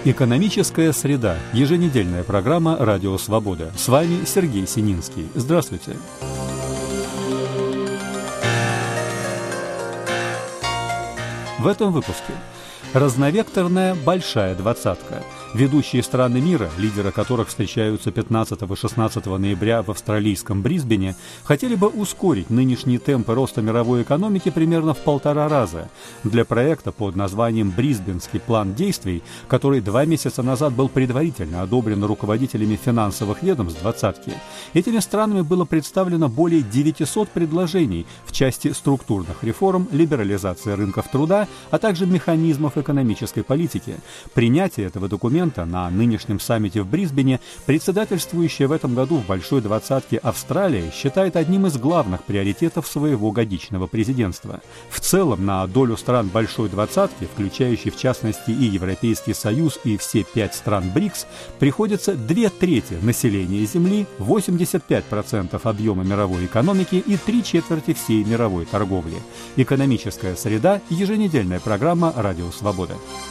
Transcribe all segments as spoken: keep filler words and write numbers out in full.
Экономическая среда. Еженедельная программа «Радио Свобода». С вами Сергей Сининский. Здравствуйте. В этом выпуске. Разновекторная большая двадцатка. Ведущие страны мира, лидеры которых встречаются пятнадцатого-шестнадцатого ноября в австралийском Брисбене, хотели бы ускорить нынешние темпы роста мировой экономики примерно в полтора раза. Для проекта под названием «Брисбенский план действий», который два месяца назад был предварительно одобрен руководителями финансовых ведомств двадцатки, этими странами было представлено более девятисот предложений в части структурных реформ, либерализации рынков труда, а также механизмов экономической политики. Принятие этого документа на нынешнем саммите в Брисбене председательствующая в этом году в Большой двадцатке Австралия считает одним из главных приоритетов своего годичного президентства. В целом на долю стран Большой двадцатки, включающей в частности и Европейский Союз и все пять стран БРИКС, приходится две трети населения Земли, восемьдесят пять процентов объема мировой экономики и три четверти всей мировой торговли. Экономическая среда. Еженедельная программа «Радио Свобода».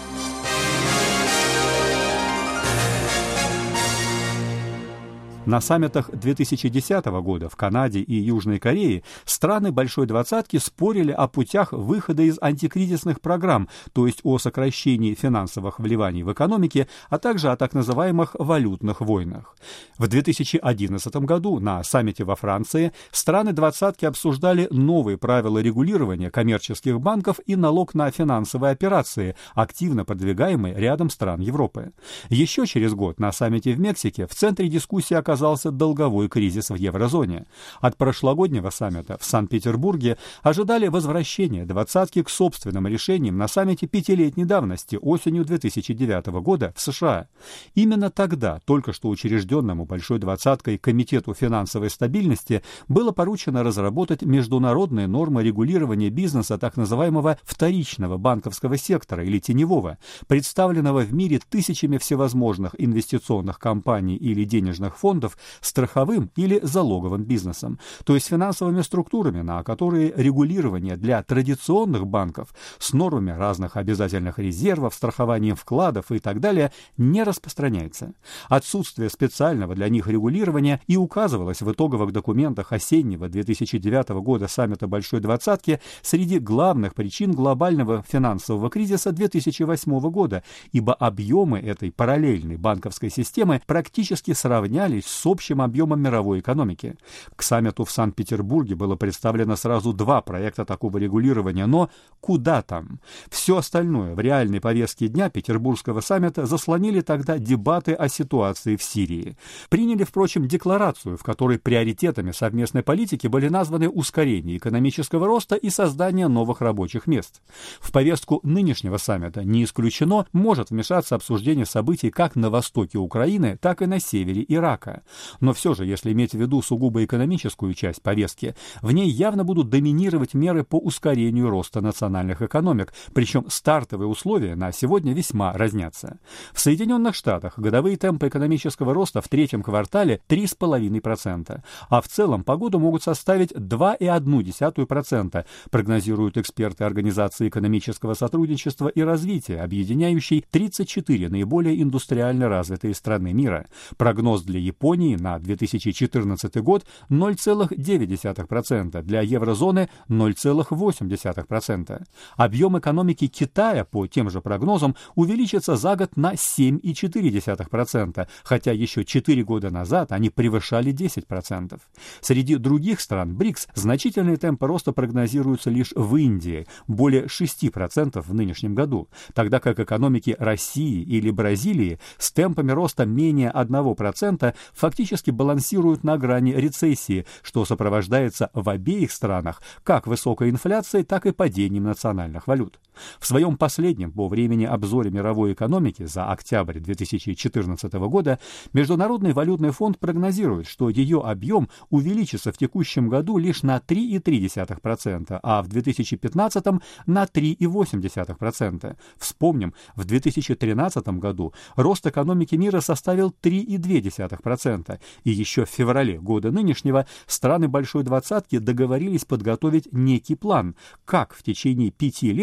На саммитах две тысячи десятого года в Канаде и Южной Корее страны Большой двадцатки спорили о путях выхода из антикризисных программ, то есть о сокращении финансовых вливаний в экономике, а также о так называемых валютных войнах. В две тысячи одиннадцатом году на саммите во Франции страны двадцатки обсуждали новые правила регулирования коммерческих банков и налог на финансовые операции, активно продвигаемые рядом стран Европы. Еще через год на саммите в Мексике в центре дискуссии оказался оказался долговой кризис в еврозоне. От прошлогоднего саммита в Санкт-Петербурге ожидали возвращения двадцатки к собственным решениям на саммите пятилетней давности осенью две тысячи девятого года в США. Именно тогда только что учрежденному Большой двадцаткой Комитету финансовой стабильности было поручено разработать международные нормы регулирования бизнеса так называемого вторичного банковского сектора или теневого, представленного в мире тысячами всевозможных инвестиционных компаний или денежных фондов, страховым или залоговым бизнесом, то есть финансовыми структурами, на которые регулирование для традиционных банков с нормами разных обязательных резервов, страхованием вкладов и так далее не распространяется. Отсутствие специального для них регулирования и указывалось в итоговых документах осеннего две тысячи девятого года саммита Большой двадцатки среди главных причин глобального финансового кризиса две тысячи восьмого года, ибо объемы этой параллельной банковской системы практически сравнялись с общим объемом мировой экономики. К саммиту в Санкт-Петербурге было представлено сразу два проекта такого регулирования, но куда там? Все остальное в реальной повестке дня Петербургского саммита заслонили тогда дебаты о ситуации в Сирии. Приняли, впрочем, декларацию, в которой приоритетами совместной политики были названы ускорение экономического роста и создание новых рабочих мест. В повестку нынешнего саммита не исключено может вмешаться обсуждение событий как на востоке Украины, так и на севере Ирака. Но все же, если иметь в виду сугубо экономическую часть повестки, в ней явно будут доминировать меры по ускорению роста национальных экономик, причем стартовые условия на сегодня весьма разнятся. В Соединенных Штатах годовые темпы экономического роста в третьем квартале три целых пять десятых процента, а в целом по году могут составить два целых одну десятую процента, прогнозируют эксперты Организации экономического сотрудничества и развития, объединяющей тридцать четыре наиболее индустриально развитые страны мира. Прогноз для Японии на две тысячи четырнадцатый год ноль целых девять десятых процента, для еврозоны ноль целых восемь десятых процента. Объем экономики Китая по тем же прогнозам увеличится за год на семь целых четыре десятых процента, хотя еще четыре года назад они превышали десять процентов. Среди других стран БРИКС значительные темпы роста прогнозируются лишь в Индии, более шесть процентов в нынешнем году, тогда как экономики России или Бразилии с темпами роста менее одного процента фактически балансируют на грани рецессии, что сопровождается в обеих странах как высокой инфляцией, так и падением национальных валют. В своем последнем по времени обзоре мировой экономики за октябрь две тысячи четырнадцатого года Международный валютный фонд прогнозирует, что ее объем увеличится в текущем году лишь на три целых три десятых процента, а в две тысячи пятнадцатом на три целых восемь десятых процента. Вспомним, в две тысячи тринадцатом году рост экономики мира составил три целых две десятых процента, и еще в феврале года нынешнего страны Большой двадцатки договорились подготовить некий план, как в течение пяти лет к две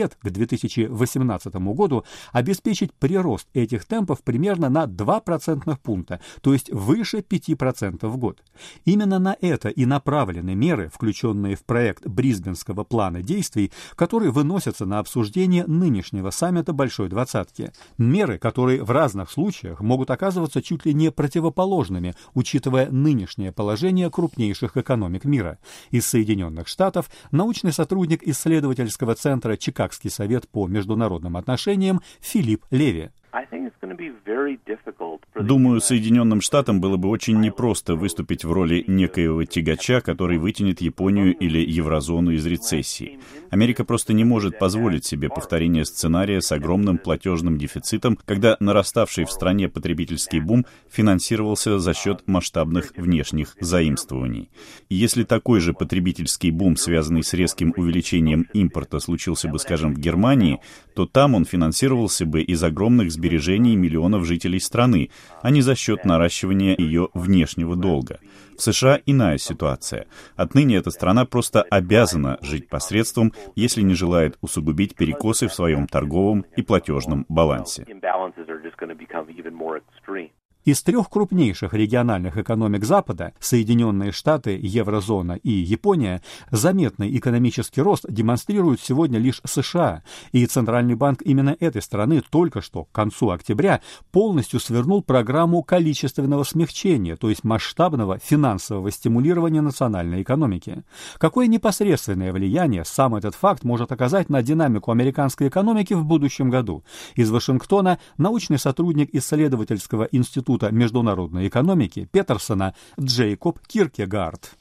две тысячи восемнадцатому году обеспечить прирост этих темпов примерно на два процентных пункта, то есть выше пяти процентов в год. Именно на это и направлены меры, включенные в проект Брисбенского плана действий, которые выносятся на обсуждение нынешнего саммита Большой Двадцатки. Меры, которые в разных случаях могут оказываться чуть ли не противоположными, учитывая нынешнее положение крупнейших экономик мира. Из Соединенных Штатов научный сотрудник исследовательского центра «Чикагский совет по международным отношениям» Филипп Леви. Думаю, Соединенным Штатам было бы очень непросто выступить в роли некоего тягача, который вытянет Японию или еврозону из рецессии. Америка просто не может позволить себе повторение сценария с огромным платежным дефицитом, когда нараставший в стране потребительский бум финансировался за счет масштабных внешних заимствований. И если такой же потребительский бум, связанный с резким увеличением импорта, случился бы, скажем, в Германии, то там он финансировался бы из огромных сбережений миллионов жителей страны, а не за счет наращивания ее внешнего долга. В США иная ситуация. Отныне эта страна просто обязана жить посредством, если не желает усугубить перекосы в своем торговом и платежном балансе. Из трех крупнейших региональных экономик Запада, Соединенные Штаты, Еврозона и Япония, заметный экономический рост демонстрируют сегодня лишь США, и Центральный банк именно этой страны только что, к концу октября, полностью свернул программу количественного смягчения, то есть масштабного финансового стимулирования национальной экономики. Какое непосредственное влияние сам этот факт может оказать на динамику американской экономики в будущем году? Из Вашингтона научный сотрудник исследовательского института международной экономики Петерсона Джейкоб Киркегард.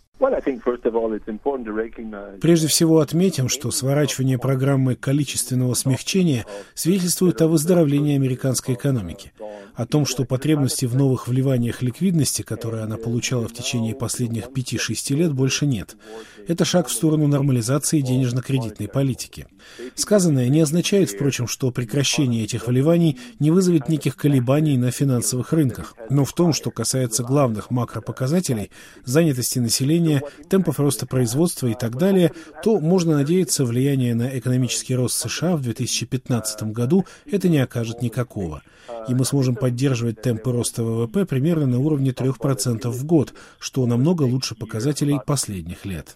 Прежде всего отметим, что сворачивание программы количественного смягчения свидетельствует о выздоровлении американской экономики, о том, что потребности в новых вливаниях ликвидности, которые она получала в течение последних пяти-шести лет, больше нет. Это шаг в сторону нормализации денежно-кредитной политики. Сказанное не означает, впрочем, что прекращение этих вливаний не вызовет неких колебаний на финансовых рынках. Но в том, что касается главных макропоказателей, занятости населения, темпов роста производства и так далее, то можно надеяться, влияние на экономический рост США в две тысячи пятнадцатом году это не окажет никакого. И мы сможем поддерживать темпы роста ВВП примерно на уровне трех процентов в год, что намного лучше показателей последних лет.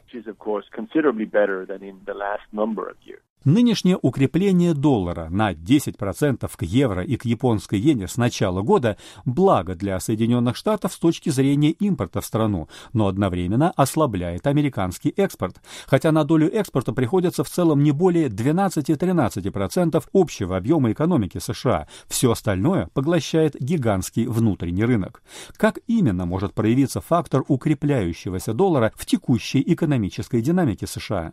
Нынешнее укрепление доллара на десять процентов к евро и к японской иене с начала года – благо для Соединенных Штатов с точки зрения импорта в страну, но одновременно ослабляет американский экспорт, хотя на долю экспорта приходится в целом не более двенадцать-тринадцать процентов общего объема экономики США. Все остальное поглощает гигантский внутренний рынок. Как именно может проявиться фактор укрепляющегося доллара в текущей экономической динамике США?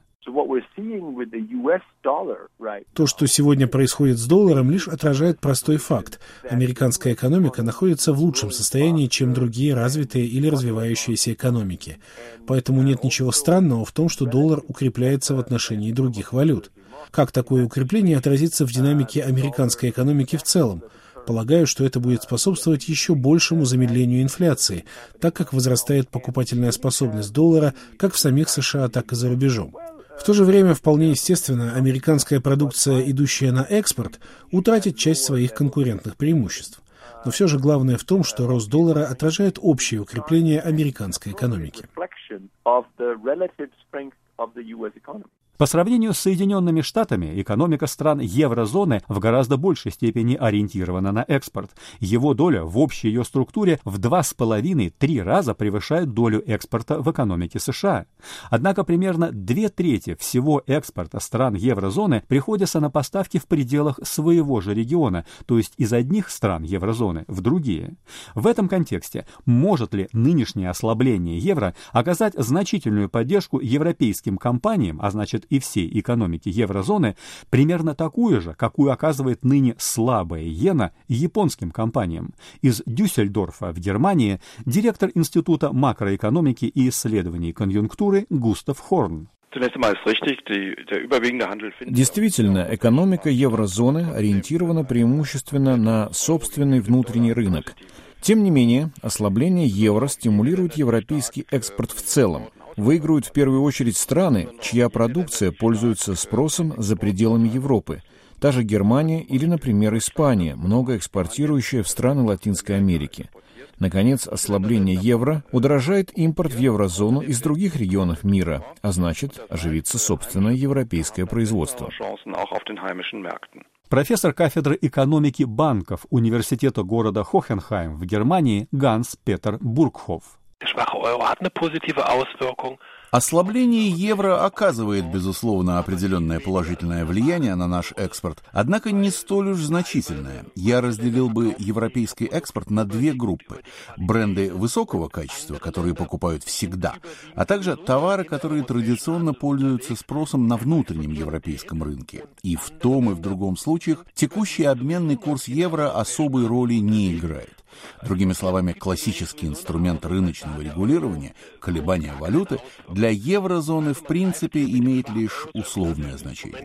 То, что сегодня происходит с долларом, лишь отражает простой факт. Американская экономика находится в лучшем состоянии, чем другие развитые или развивающиеся экономики. Поэтому нет ничего странного в том, что доллар укрепляется в отношении других валют. Как такое укрепление отразится в динамике американской экономики в целом? Полагаю, что это будет способствовать еще большему замедлению инфляции, так как возрастает покупательная способность доллара как в самих США, так и за рубежом. В то же время, вполне естественно, американская продукция, идущая на экспорт, утратит часть своих конкурентных преимуществ. Но все же главное в том, что рост доллара отражает общее укрепление американской экономики. По сравнению с Соединенными Штатами, экономика стран еврозоны в гораздо большей степени ориентирована на экспорт. Его доля в общей ее структуре в два с половиной-три раза превышает долю экспорта в экономике США. Однако примерно две трети всего экспорта стран еврозоны приходятся на поставки в пределах своего же региона, то есть из одних стран еврозоны в другие. В этом контексте может ли нынешнее ослабление евро оказать значительную поддержку европейским компаниям, а значит и всей экономики еврозоны, примерно такую же, какую оказывает ныне слабая иена японским компаниям? Из Дюссельдорфа в Германии директор Института макроэкономики и исследований конъюнктуры Густав Хорн. Действительно, экономика еврозоны ориентирована преимущественно на собственный внутренний рынок. Тем не менее, ослабление евро стимулирует европейский экспорт в целом. Выигрывают в первую очередь страны, чья продукция пользуется спросом за пределами Европы. Та же Германия или, например, Испания, много экспортирующая в страны Латинской Америки. Наконец, ослабление евро удорожает импорт в еврозону из других регионов мира, а значит, оживится собственное европейское производство. Профессор кафедры экономики банков Университета города Хохенхайм в Германии Ганс Петер Бургхоф. Ослабление евро оказывает, безусловно, определенное положительное влияние на наш экспорт, однако не столь уж значительное. Я разделил бы европейский экспорт на две группы. Бренды высокого качества, которые покупают всегда, а также товары, которые традиционно пользуются спросом на внутреннем европейском рынке. И в том и в другом случаях текущий обменный курс евро особой роли не играет. Другими словами, классический инструмент рыночного регулирования, колебания валюты, для еврозоны в принципе имеет лишь условное значение.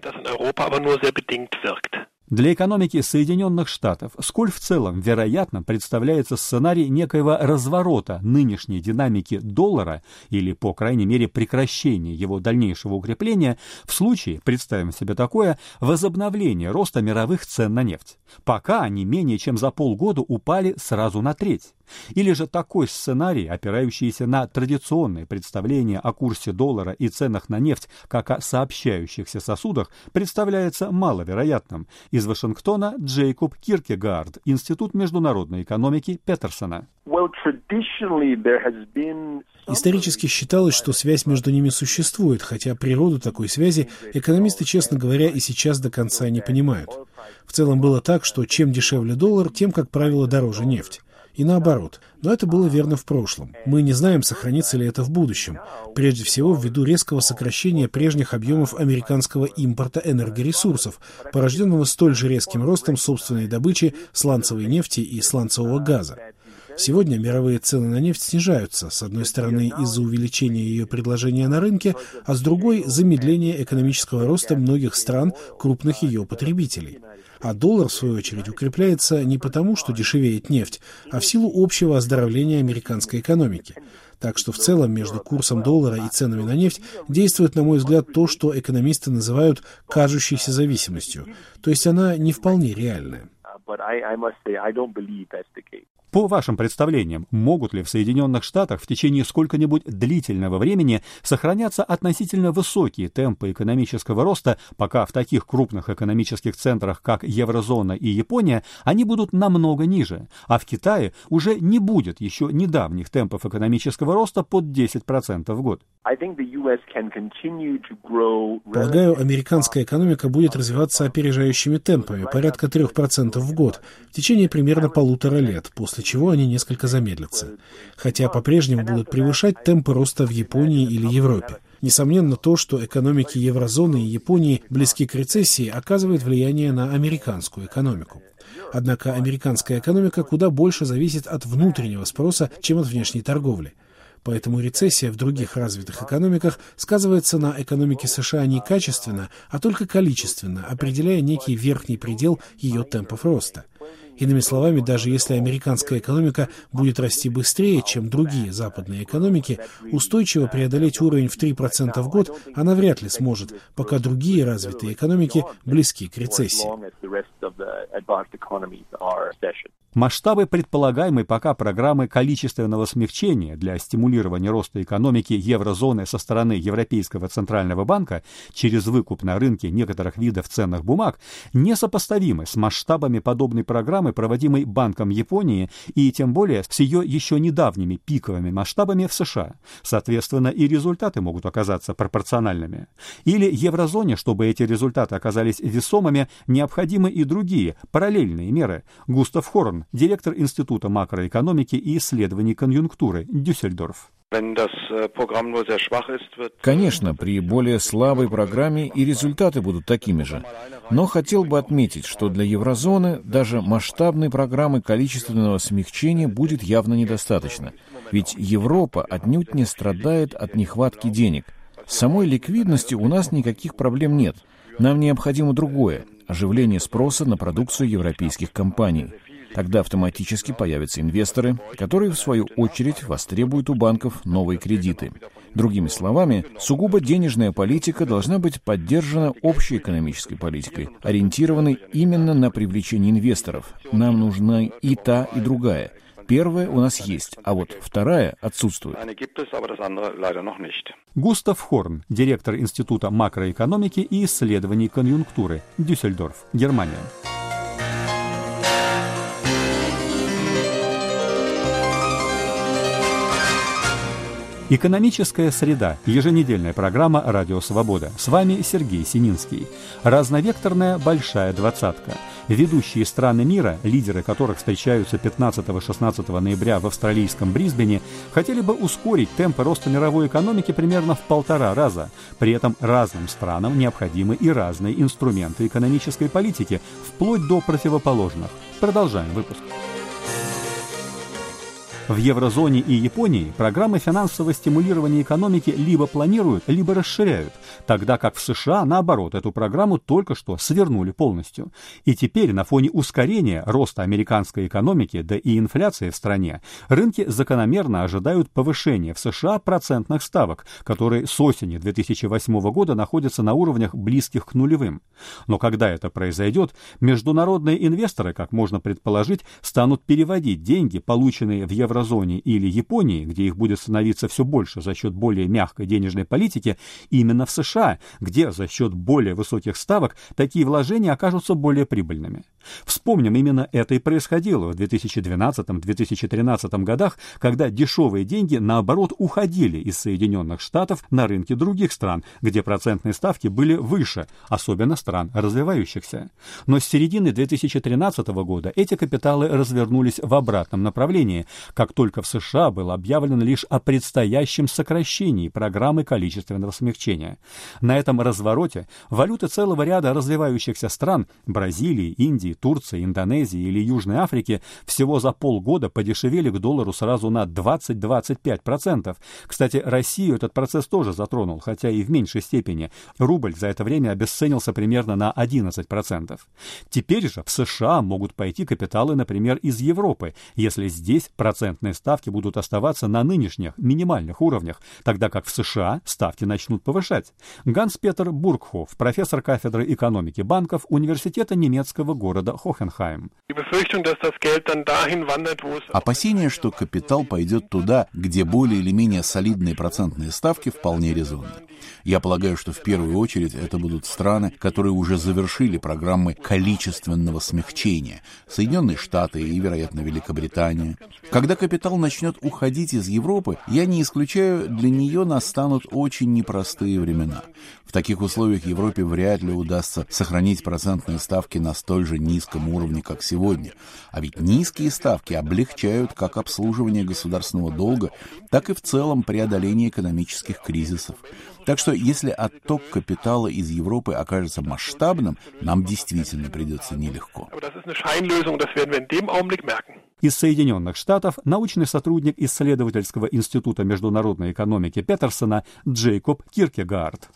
Для экономики Соединенных Штатов сколь в целом вероятно представляется сценарий некоего разворота нынешней динамики доллара или, по крайней мере, прекращения его дальнейшего укрепления в случае, представим себе такое, возобновления роста мировых цен на нефть. Пока они менее чем за полгода упали сразу на треть. Или же такой сценарий, опирающийся на традиционные представления о курсе доллара и ценах на нефть как о сообщающихся сосудах, представляется маловероятным. Из Вашингтона Джейкоб Киркегард, Институт международной экономики Петерсона. Исторически считалось, что связь между ними существует, хотя природу такой связи экономисты, честно говоря, и сейчас до конца не понимают. В целом было так, что чем дешевле доллар, тем, как правило, дороже нефть. И наоборот. Но это было верно в прошлом. Мы не знаем, сохранится ли это в будущем. Прежде всего, ввиду резкого сокращения прежних объемов американского импорта энергоресурсов, порожденного столь же резким ростом собственной добычи сланцевой нефти и сланцевого газа. Сегодня мировые цены на нефть снижаются, с одной стороны из-за увеличения ее предложения на рынке, а с другой – замедления экономического роста многих стран, крупных ее потребителей. А доллар, в свою очередь, укрепляется не потому, что дешевеет нефть, а в силу общего оздоровления американской экономики. Так что в целом между курсом доллара и ценами на нефть действует, на мой взгляд, то, что экономисты называют кажущейся зависимостью. То есть она не вполне реальная. По вашим представлениям, могут ли в Соединенных Штатах в течение сколько-нибудь длительного времени сохраняться относительно высокие темпы экономического роста, пока в таких крупных экономических центрах, как еврозона и Япония, они будут намного ниже, а в Китае уже не будет еще недавних темпов экономического роста под десять процентов в год? Полагаю, американская экономика будет развиваться опережающими темпами, порядка трех процентов в год, в течение примерно полутора лет, после чего они несколько замедлятся. Хотя по-прежнему будут превышать темпы роста в Японии или Европе. Несомненно, то, что экономики еврозоны и Японии близки к рецессии, оказывает влияние на американскую экономику. Однако американская экономика куда больше зависит от внутреннего спроса, чем от внешней торговли. Поэтому рецессия в других развитых экономиках сказывается на экономике США не качественно, а только количественно, определяя некий верхний предел ее темпов роста. Иными словами, даже если американская экономика будет расти быстрее, чем другие западные экономики, устойчиво преодолеть уровень в три процента в год она вряд ли сможет, пока другие развитые экономики близки к рецессии. Масштабы предполагаемой пока программы количественного смягчения для стимулирования роста экономики еврозоны со стороны Европейского Центрального банка через выкуп на рынке некоторых видов ценных бумаг несопоставимы с масштабами подобной программы, проводимой Банком Японии, и тем более с ее еще недавними пиковыми масштабами в США. Соответственно, и результаты могут оказаться пропорциональными. Или еврозоне, чтобы эти результаты оказались весомыми, необходимы и другие, параллельные меры. Густав Хорн, директор Института макроэкономики и исследований конъюнктуры, Дюссельдорф. Конечно, при более слабой программе и результаты будут такими же. Но хотел бы отметить, что для еврозоны даже масштабной программы количественного смягчения будет явно недостаточно. Ведь Европа отнюдь не страдает от нехватки денег. С самой ликвидностью у нас никаких проблем нет. Нам необходимо другое – оживление спроса на продукцию европейских компаний. Тогда автоматически появятся инвесторы, которые, в свою очередь, востребуют у банков новые кредиты. Другими словами, сугубо денежная политика должна быть поддержана общей экономической политикой, ориентированной именно на привлечение инвесторов. Нам нужна и та, и другая. Первая у нас есть, а вот вторая отсутствует. Густав Хорн, директор Института макроэкономики и исследований конъюнктуры, Дюссельдорф, Германия. Экономическая среда. Еженедельная программа «Радио Свобода». С вами Сергей Сининский. Разновекторная большая двадцатка. Ведущие страны мира, лидеры которых встречаются пятнадцатого-шестнадцатого ноября в австралийском Брисбене, хотели бы ускорить темпы роста мировой экономики примерно в полтора раза. При этом разным странам необходимы и разные инструменты экономической политики, вплоть до противоположных. Продолжаем выпуск. В еврозоне и Японии программы финансового стимулирования экономики либо планируют, либо расширяют, тогда как в США, наоборот, эту программу только что свернули полностью. И теперь на фоне ускорения роста американской экономики, да и инфляции в стране, рынки закономерно ожидают повышения в США процентных ставок, которые с осени две тысячи восьмого года находятся на уровнях близких к нулевым. Но когда это произойдет, международные инвесторы, как можно предположить, станут переводить деньги, полученные в еврозоне, зоне или Японии, где их будет становиться все больше за счет более мягкой денежной политики, именно в США, где за счет более высоких ставок такие вложения окажутся более прибыльными. Вспомним, именно это и происходило в две тысячи двенадцатом — две тысячи тринадцатом годах, когда дешевые деньги, наоборот, уходили из Соединенных Штатов на рынки других стран, где процентные ставки были выше, особенно стран развивающихся. Но с середины две тысячи тринадцатого года эти капиталы развернулись в обратном направлении, как только в США было объявлено лишь о предстоящем сокращении программы количественного смягчения. На этом развороте валюты целого ряда развивающихся стран – Бразилии, Индии, Турции, Индонезии или Южной Африки – всего за полгода подешевели к доллару сразу на двадцать — двадцать пять процентов. Кстати, Россию этот процесс тоже затронул, хотя и в меньшей степени. Рубль за это время обесценился примерно на одиннадцать процентов. Теперь же в США могут пойти капиталы, например, из Европы, если здесь процентные ставки будут оставаться на нынешних минимальных уровнях, тогда как в США ставки начнут повышать. Ганс-Петер Бургхоф, профессор кафедры экономики банков Университета немецкого города Хохенхайм. Опасение, что капитал пойдет туда, где более или менее солидные процентные ставки, вполне резонны. Я полагаю, что в первую очередь это будут страны, которые уже завершили программы количественного смягчения. Соединенные Штаты и, вероятно, Великобритания. Когда капитал начнет уходить из Европы, я не исключаю, для нее настанут очень непростые времена. В таких условиях Европе вряд ли удастся сохранить процентные ставки на столь же низком уровне, как сегодня. А ведь низкие ставки облегчают как обслуживание государственного долга, так и в целом преодоление экономических кризисов. Так что, если отток капитала из Европы окажется масштабным, нам действительно придется нелегко. Из Соединенных Штатов научный сотрудник исследовательского института международной экономики Петерсона Джейкоб Киркегард.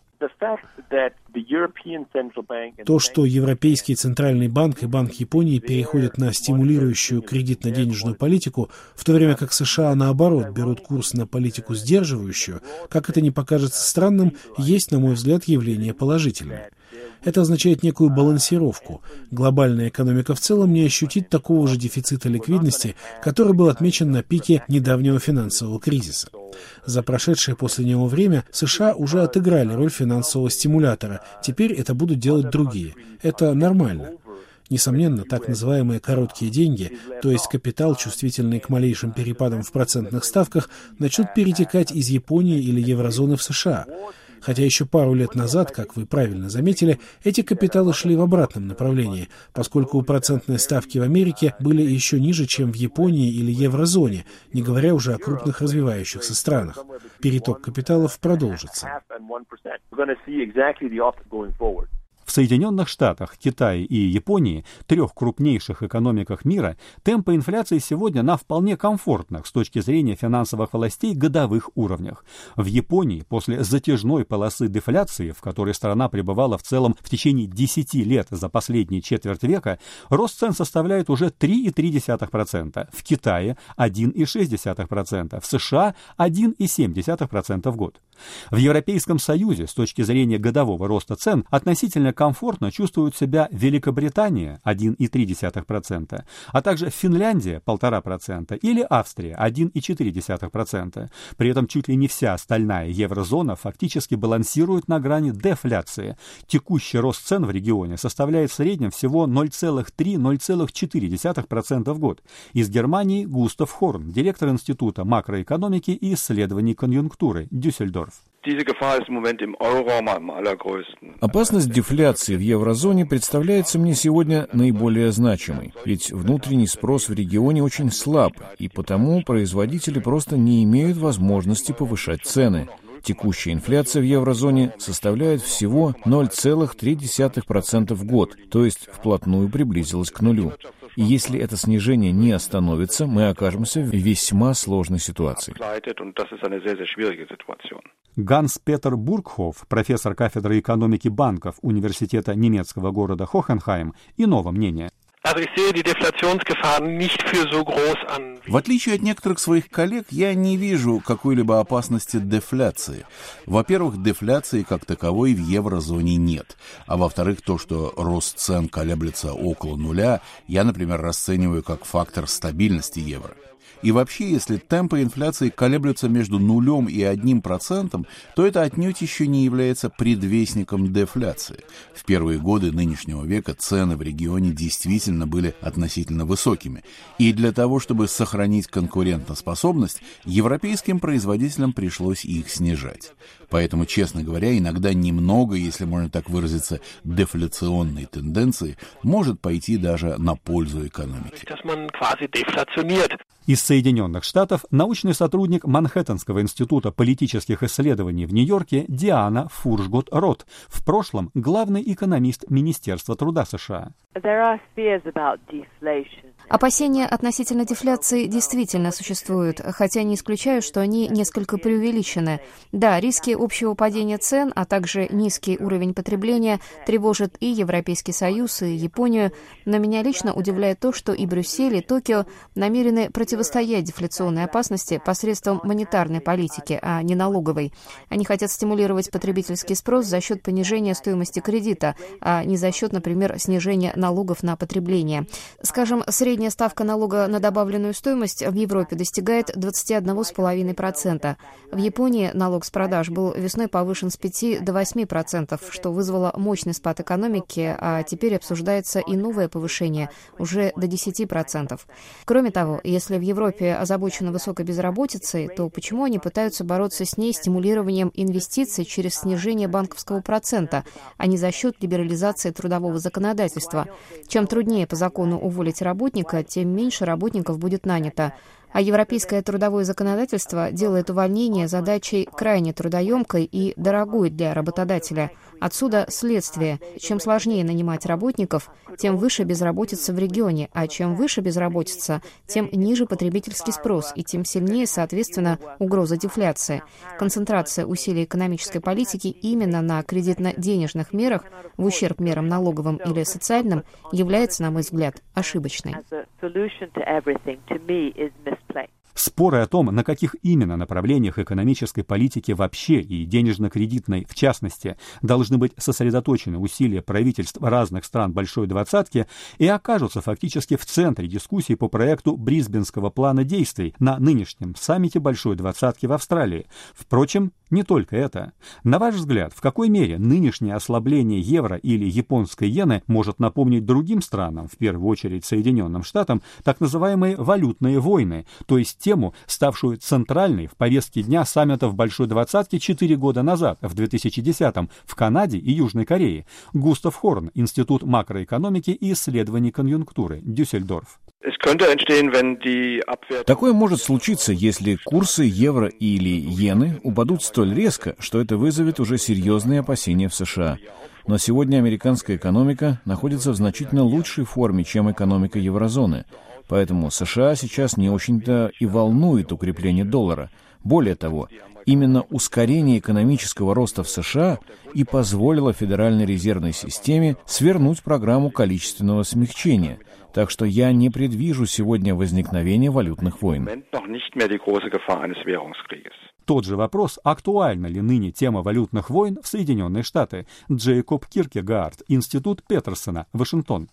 То, что Европейский Центральный банк и Банк Японии переходят на стимулирующую кредитно-денежную политику, в то время как США, наоборот, берут курс на политику сдерживающую, как это ни покажется странным, есть, на мой взгляд, явление положительное. Это означает некую балансировку. Глобальная экономика в целом не ощутит такого же дефицита ликвидности, который был отмечен на пике недавнего финансового кризиса. За прошедшее после него время США уже отыграли роль финансового стимулятора. Теперь это будут делать другие. Это нормально. Несомненно, так называемые короткие деньги, то есть капитал, чувствительный к малейшим перепадам в процентных ставках, начнут перетекать из Японии или еврозоны в США. Хотя еще пару лет назад, как вы правильно заметили, эти капиталы шли в обратном направлении, поскольку процентные ставки в Америке были еще ниже, чем в Японии или еврозоне, не говоря уже о крупных развивающихся странах. Переток капиталов продолжится. В В Соединенных Штатах, Китае и Японии, трех крупнейших экономиках мира, темпы инфляции сегодня на вполне комфортных с точки зрения финансовых властей годовых уровнях. В Японии после затяжной полосы дефляции, в которой страна пребывала в целом в течение десяти лет за последние четверть века, рост цен составляет уже три целых три десятых процента, в Китае один целых шесть десятых процента, в США один целых семь десятых процента в год. В Европейском Союзе с точки зрения годового роста цен относительно комфортно чувствуют себя Великобритания один целых три десятых процента, а также Финляндия полтора процента или Австрия один целых четыре десятых процента. При этом чуть ли не вся остальная еврозона фактически балансирует на грани дефляции. Текущий рост цен в регионе составляет в среднем всего ноль целых три - ноль целых четыре десятых процента в год. Из Германии Густав Хорн, директор Института макроэкономики и исследований конъюнктуры, Дюссельдорф. Опасность дефляции в еврозоне представляется мне сегодня наиболее значимой, ведь внутренний спрос в регионе очень слаб, и потому производители просто не имеют возможности повышать цены. Текущая инфляция в еврозоне составляет всего ноль целых три десятых процента в год, то есть вплотную приблизилась к нулю. И если это снижение не остановится, мы окажемся в весьма сложной ситуации. Ганс-Петер Бургхоф, профессор кафедры экономики банков Университета немецкого города Хохенхайм, иного мнения. В отличие от некоторых своих коллег, я не вижу какой-либо опасности дефляции. Во-первых, дефляции как таковой в еврозоне нет. А во-вторых, то, что рост цен колеблется около нуля, я, например, расцениваю как фактор стабильности евро. И вообще, если темпы инфляции колеблются между нулем и одним процентом, то это отнюдь еще не является предвестником дефляции. В первые годы нынешнего века цены в регионе действительно были относительно высокими. И для того, чтобы сохранить конкурентоспособность, европейским производителям пришлось их снижать. Поэтому, честно говоря, иногда немного, если можно так выразиться, дефляционной тенденции может пойти даже на пользу экономики. Из Соединенных Штатов научный сотрудник Манхэттенского института политических исследований в Нью-Йорке Диана Фуршгот-Рот, в прошлом главный экономист Министерства труда США. Опасения относительно дефляции действительно существуют, хотя не исключаю, что они несколько преувеличены. Да, риски общего падения цен, а также низкий уровень потребления тревожат и Европейский Союз, и Японию, но меня лично удивляет то, что и Брюссель, и Токио намерены противостоять дефляционной опасности посредством монетарной политики, а не налоговой. Они хотят стимулировать потребительский спрос за счет понижения стоимости кредита, а не за счет, например, снижения налогов на потребление. Скажем, средняя ставка налога на добавленную стоимость в Европе достигает двадцать один целых пять десятых процента. В Японии налог с продаж был весной повышен с пяти до восьми процентов, что вызвало мощный спад экономики, а теперь обсуждается и новое повышение, уже до десяти процентов. Кроме того, если в Европе озабочена высокой безработицей, то почему они пытаются бороться с ней стимулированием инвестиций через снижение банковского процента, а не за счет либерализации трудового законодательства? Чем труднее по закону уволить работника, тем меньше работников будет нанято. А европейское трудовое законодательство делает увольнение задачей крайне трудоемкой и дорогой для работодателя. Отсюда следствие. Чем сложнее нанимать работников, тем выше безработица в регионе, а чем выше безработица, тем ниже потребительский спрос и тем сильнее, соответственно, угроза дефляции. Концентрация усилий экономической политики именно на кредитно-денежных мерах в ущерб мерам налоговым или социальным является, на мой взгляд, ошибочной. Споры о том, на каких именно направлениях экономической политики вообще и денежно-кредитной в частности должны быть сосредоточены усилия правительств разных стран Большой Двадцатки, и окажутся фактически в центре дискуссий по проекту Брисбенского плана действий на нынешнем саммите Большой Двадцатки в Австралии. Впрочем, не только это. На ваш взгляд, в какой мере нынешнее ослабление евро или японской иены может напомнить другим странам, в первую очередь Соединенным Штатам, так называемые валютные войны, то есть тему, ставшую центральной в повестке дня саммитов Большой Двадцатки четыре года назад, в две тысячи десятом, в Канаде и Южной Корее? Густав Хорн, Институт макроэкономики и исследований конъюнктуры, Дюссельдорф. Такое может случиться, если курсы евро или иены упадут столь резко, что это вызовет уже серьезные опасения в США. Но сегодня американская экономика находится в значительно лучшей форме, чем экономика еврозоны. Поэтому США сейчас не очень-то и волнует укрепление доллара. Более того, именно ускорение экономического роста в США и позволило Федеральной резервной системе свернуть программу количественного смягчения. Так что я не предвижу сегодня возникновения валютных войн. Тот же вопрос, актуальна ли ныне тема валютных войн в Соединенные Штаты. Джейкоб Киркегаард, Институт Петерсона, Вашингтон.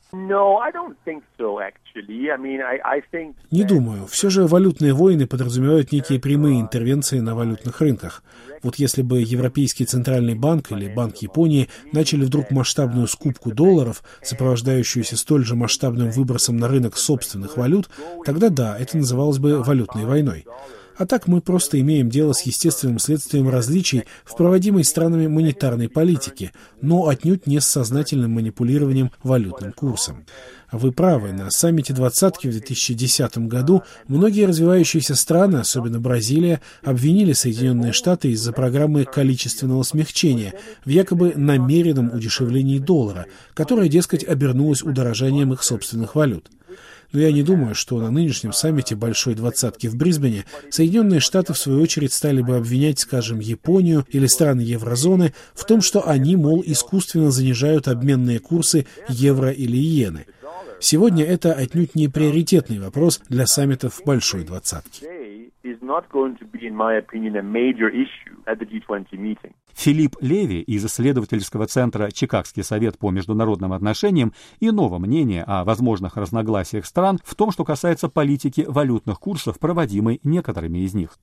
Не думаю. Все же валютные войны подразумевают некие прямые интервенции на валютных рынках. Вот если бы Европейский Центральный банк или Банк Японии начали вдруг масштабную скупку долларов, сопровождающуюся столь же масштабным выбросом на рынок собственных валют, тогда да, это называлось бы валютной войной. А так мы просто имеем дело с естественным следствием различий в проводимой странами монетарной политике, но отнюдь не с сознательным манипулированием валютным курсом. Вы правы, на саммите двадцатки в две тысячи десятом году многие развивающиеся страны, особенно Бразилия, обвинили Соединенные Штаты из-за программы количественного смягчения в якобы намеренном удешевлении доллара, которое, дескать, обернулось удорожанием их собственных валют. Но я не думаю, что на нынешнем саммите Большой двадцатки в Брисбене Соединенные Штаты, в свою очередь, стали бы обвинять, скажем, Японию или страны еврозоны в том, что они, мол, искусственно занижают обменные курсы евро или иены. Сегодня это отнюдь не приоритетный вопрос для саммитов Большой двадцатки. Филипп Леви из исследовательского центра «Чикагский совет по международным отношениям» иного мнения о возможных разногласиях стран в том, что касается политики валютных курсов, проводимой некоторыми из них.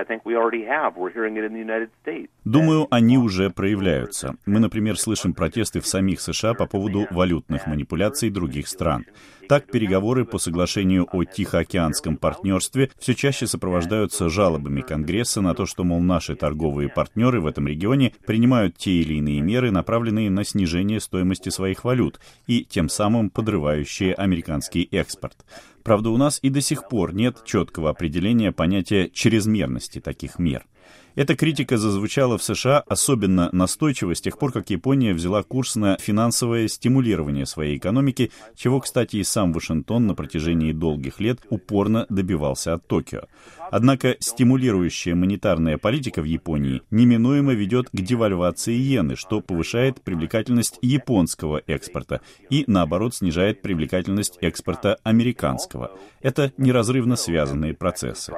Думаю, они уже проявляются. Мы, например, слышим протесты в самих США по поводу валютных манипуляций других стран. Так, переговоры по соглашению о Тихоокеанском партнерстве все чаще сопровождаются жалобами Конгресса на то, что, мол, наши торговые партнеры в этом регионе принимают те или иные меры, направленные на снижение стоимости своих валют и тем самым подрывающие американский экспорт. Правда, у нас и до сих пор нет четкого определения понятия чрезмерности таких мер. Эта критика зазвучала в США особенно настойчиво с тех пор, как Япония взяла курс на финансовое стимулирование своей экономики, чего, кстати, и сам Вашингтон на протяжении долгих лет упорно добивался от Токио. Однако стимулирующая монетарная политика в Японии неминуемо ведет к девальвации иены, что повышает привлекательность японского экспорта и, наоборот, снижает привлекательность экспорта американского. Это неразрывно связанные процессы.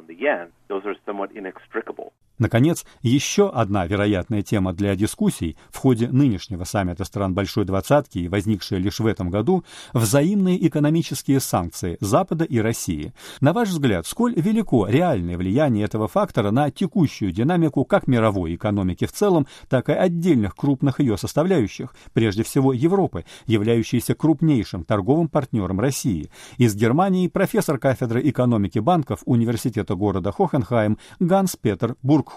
Наконец, еще одна вероятная тема для дискуссий в ходе нынешнего саммита стран Большой двадцатки и возникшая лишь в этом году – взаимные экономические санкции Запада и России. На ваш взгляд, сколь велико реальное влияние этого фактора на текущую динамику как мировой экономики в целом, так и отдельных крупных ее составляющих, прежде всего Европы, являющейся крупнейшим торговым партнером России? Из Германии профессор кафедры экономики банков Университета города Хохенхайм Ганс-Петер Бургхоф.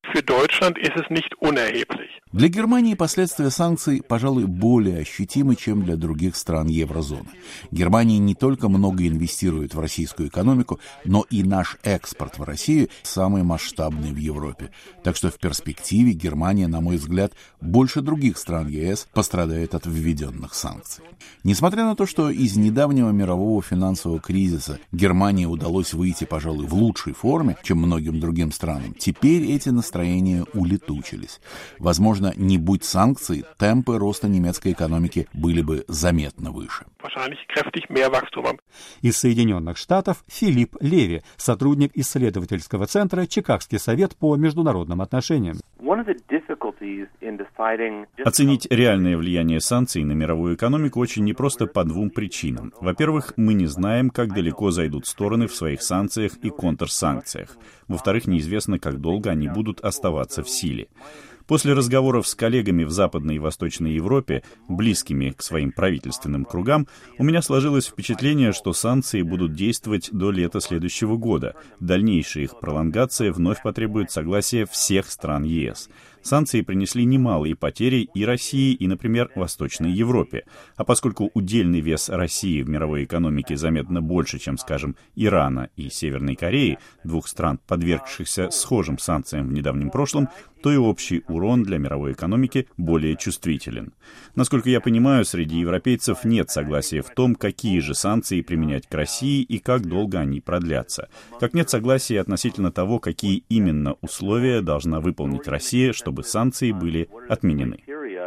Для Германии последствия санкций, пожалуй, более ощутимы, чем для других стран еврозоны. Германия не только много инвестирует в российскую экономику, но и наш экспорт в Россию самый масштабный в Европе. Так что в перспективе Германия, на мой взгляд, больше других стран ЕС пострадает от введенных санкций. Несмотря на то, что из недавнего мирового финансового кризиса Германии удалось выйти, пожалуй, в лучшей форме, чем многим другим странам, теперь эти настроения улетучились. Возможно, не будь санкций, темпы роста немецкой экономики были бы заметно выше. Из Соединенных Штатов Филипп Леви, сотрудник исследовательского центра «Чикагский совет по международным отношениям». Оценить реальное влияние санкций на мировую экономику очень непросто по двум причинам. Во-первых, мы не знаем, как далеко зайдут стороны в своих санкциях и контрсанкциях. Во-вторых, неизвестно, как долго они будут оставаться в силе. После разговоров с коллегами в Западной и Восточной Европе, близкими к своим правительственным кругам, у меня сложилось впечатление, что санкции будут действовать до лета следующего года. Дальнейшая их пролонгация вновь потребует согласия всех стран ЕС. Санкции принесли немалые потери и России, и, например, Восточной Европе. А поскольку удельный вес России в мировой экономике заметно больше, чем, скажем, Ирана и Северной Кореи, двух стран, подвергшихся схожим санкциям в недавнем прошлом, то и общий урон для мировой экономики более чувствителен. Насколько я понимаю, среди европейцев нет согласия в том, какие же санкции применять к России и как долго они продлятся. Как нет согласия относительно того, какие именно условия должна выполнить Россия, чтобы санкции были отменены.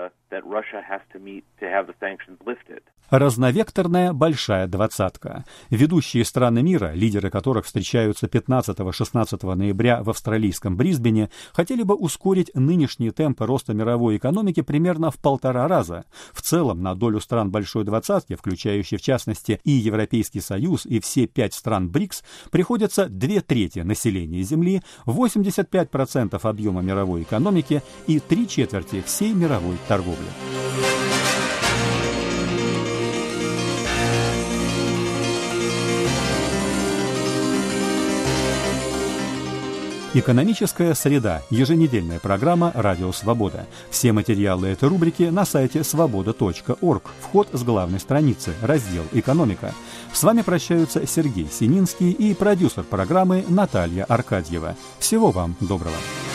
Разновекторная большая двадцатка. Ведущие страны мира, лидеры которых встречаются пятнадцатого-шестнадцатого ноября в австралийском Брисбене, хотели бы ускорить нынешние темпы роста мировой экономики примерно в полтора раза. В целом, на долю стран большой двадцатки, включающей в частности и Европейский Союз, и все пять стран БРИКС, приходится две трети населения Земли, восемьдесят пять процентов объема мировой экономики и три четверти всей мировой торговли. Экономическая среда. Еженедельная программа «Радио Свобода». Все материалы этой рубрики на сайте свобода точка орг. Вход с главной страницы. Раздел «Экономика». С вами прощаются Сергей Сининский и продюсер программы Наталья Аркадьева. Всего вам доброго.